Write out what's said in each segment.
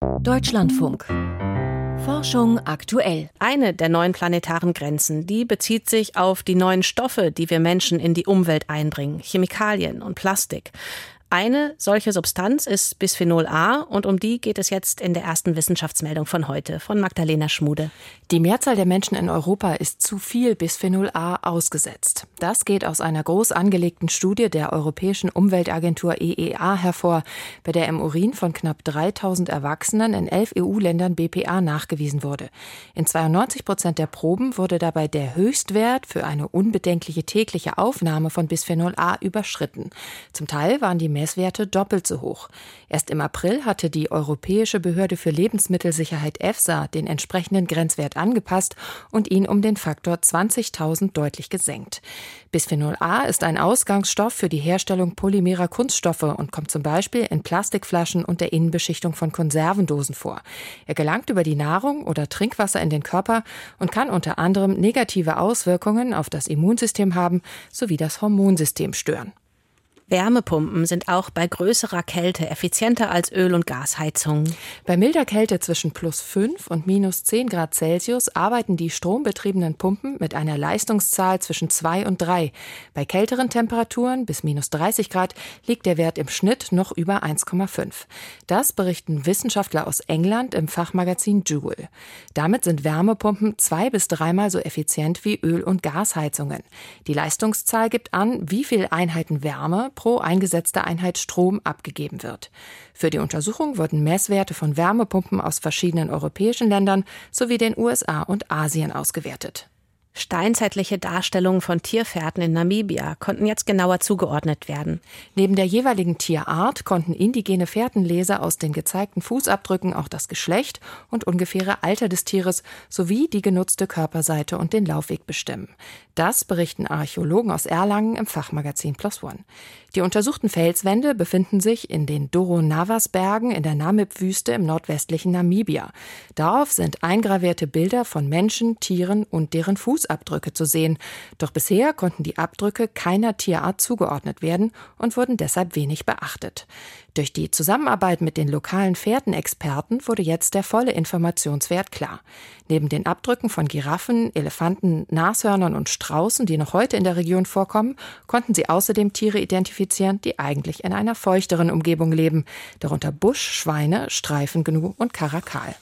Deutschlandfunk. Forschung aktuell. Eine der neuen planetaren Grenzen, die bezieht sich auf die neuen Stoffe, die wir Menschen in die Umwelt einbringen, Chemikalien und Plastik. Eine solche Substanz ist Bisphenol A und um die geht es jetzt in der ersten Wissenschaftsmeldung von heute, von Magdalena Schmude. Die Mehrzahl der Menschen in Europa ist zu viel Bisphenol A ausgesetzt. Das geht aus einer groß angelegten Studie der Europäischen Umweltagentur EEA hervor, bei der im Urin von knapp 3000 Erwachsenen in 11 EU-Ländern BPA nachgewiesen wurde. In 92% der Proben wurde dabei der Höchstwert für eine unbedenkliche tägliche Aufnahme von Bisphenol A überschritten. Zum Teil waren die Messwerte doppelt so hoch. Erst im April hatte die Europäische Behörde für Lebensmittelsicherheit EFSA den entsprechenden Grenzwert angepasst und ihn um den Faktor 20.000 deutlich gesenkt. Bisphenol A ist ein Ausgangsstoff für die Herstellung polymerer Kunststoffe und kommt zum Beispiel in Plastikflaschen und der Innenbeschichtung von Konservendosen vor. Er gelangt über die Nahrung oder Trinkwasser in den Körper und kann unter anderem negative Auswirkungen auf das Immunsystem haben sowie das Hormonsystem stören. Wärmepumpen sind auch bei größerer Kälte effizienter als Öl- und Gasheizungen. Bei milder Kälte zwischen +5 und -10 Grad Celsius arbeiten die strombetriebenen Pumpen mit einer Leistungszahl zwischen 2 und 3. Bei kälteren Temperaturen bis -30 Grad liegt der Wert im Schnitt noch über 1,5. Das berichten Wissenschaftler aus England im Fachmagazin Joule. Damit sind Wärmepumpen 2- bis 3-mal so effizient wie Öl- und Gasheizungen. Die Leistungszahl gibt an, wie viel Einheiten Wärme pro eingesetzte Einheit Strom abgegeben wird. Für die Untersuchung wurden Messwerte von Wärmepumpen aus verschiedenen europäischen Ländern sowie den USA und Asien ausgewertet. Steinzeitliche Darstellungen von Tierfährten in Namibia konnten jetzt genauer zugeordnet werden. Neben der jeweiligen Tierart konnten indigene Fährtenleser aus den gezeigten Fußabdrücken auch das Geschlecht und ungefähre Alter des Tieres sowie die genutzte Körperseite und den Laufweg bestimmen. Das berichten Archäologen aus Erlangen im Fachmagazin PLOS ONE. Die untersuchten Felswände befinden sich in den Doro-Navas-Bergen in der Namib-Wüste im nordwestlichen Namibia. Darauf sind eingravierte Bilder von Menschen, Tieren und deren Fußabdrücke zu sehen. Doch bisher konnten die Abdrücke keiner Tierart zugeordnet werden und wurden deshalb wenig beachtet. Durch die Zusammenarbeit mit den lokalen Fährtenexperten wurde jetzt der volle Informationswert klar. Neben den Abdrücken von Giraffen, Elefanten, Nashörnern und Straußen, die noch heute in der Region vorkommen, konnten sie außerdem Tiere identifizieren, die eigentlich in einer feuchteren Umgebung leben, darunter Busch, Schweine, Streifengnu und Karakal.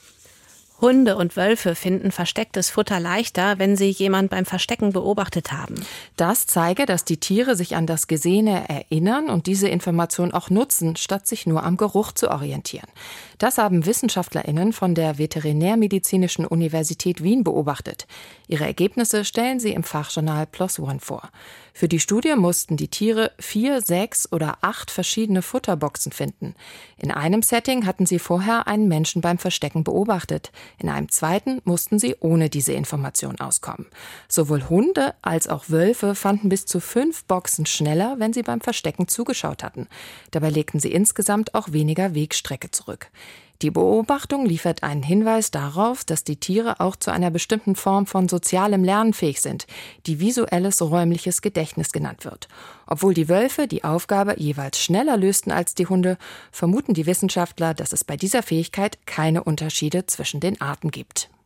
Hunde und Wölfe finden verstecktes Futter leichter, wenn sie jemand beim Verstecken beobachtet haben. Das zeige, dass die Tiere sich an das Gesehene erinnern und diese Information auch nutzen, statt sich nur am Geruch zu orientieren. Das haben WissenschaftlerInnen von der Veterinärmedizinischen Universität Wien beobachtet. Ihre Ergebnisse stellen sie im Fachjournal PLOS ONE vor. Für die Studie mussten die Tiere 4, 6 oder 8 verschiedene Futterboxen finden. In einem Setting hatten sie vorher einen Menschen beim Verstecken beobachtet. In einem zweiten mussten sie ohne diese Information auskommen. Sowohl Hunde als auch Wölfe fanden bis zu 5 Boxen schneller, wenn sie beim Verstecken zugeschaut hatten. Dabei legten sie insgesamt auch weniger Wegstrecke zurück. Die Beobachtung liefert einen Hinweis darauf, dass die Tiere auch zu einer bestimmten Form von sozialem Lernen fähig sind, die visuelles räumliches Gedächtnis genannt wird. Obwohl die Wölfe die Aufgabe jeweils schneller lösten als die Hunde, vermuten die Wissenschaftler, dass es bei dieser Fähigkeit keine Unterschiede zwischen den Arten gibt.